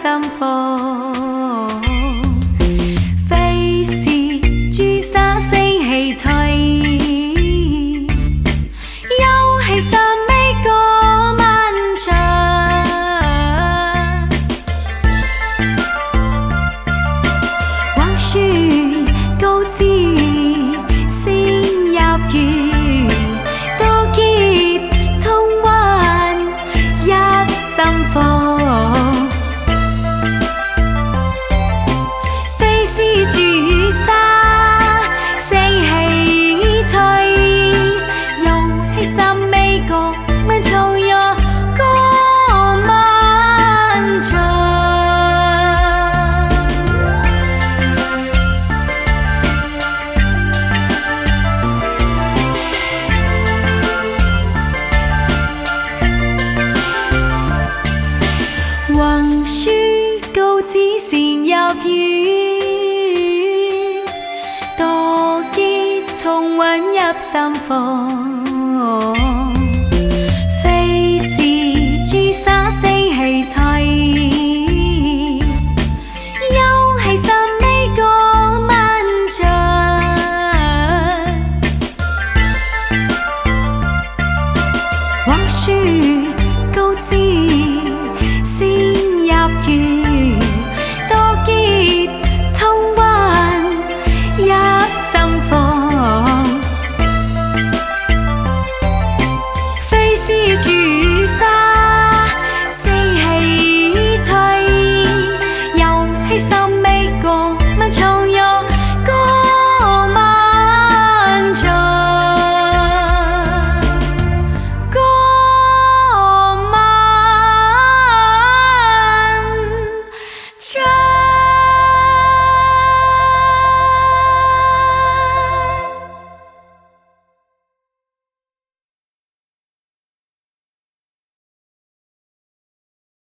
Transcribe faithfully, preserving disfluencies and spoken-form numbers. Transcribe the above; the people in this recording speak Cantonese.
心房。非是朱砂聲氣脆，休係三尾個漫長。往事告知先入語，都結重溫入心房。非是朱砂聲氣脆，又係三尾個漫長呀個漫長。往事告知先入語，多結重溫入心房。非是朱砂聲氣脆，休係三尾個漫長。往事